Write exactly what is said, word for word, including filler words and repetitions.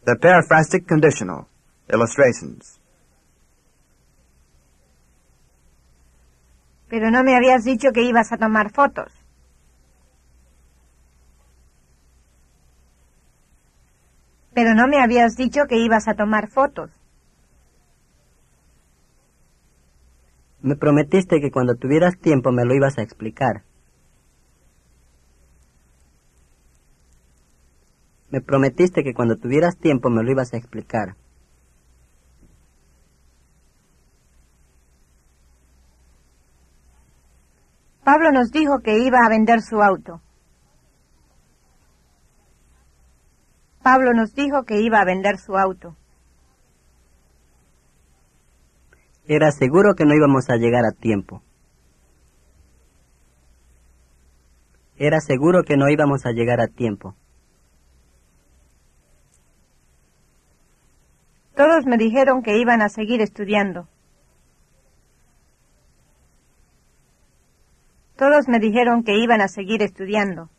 The periphrastic conditional. Illustrations. Pero no me habías dicho que ibas a tomar fotos. Pero no me habías dicho que ibas a tomar fotos. Me prometiste que cuando tuvieras tiempo me lo ibas a explicar. Me prometiste que cuando tuvieras tiempo me lo ibas a explicar. Pablo nos dijo que iba a vender su auto. Pablo nos dijo que iba a vender su auto. Era seguro que no íbamos a llegar a tiempo. Era seguro que no íbamos a llegar a tiempo. Todos me dijeron que iban a seguir estudiando. Todos me dijeron que iban a seguir estudiando.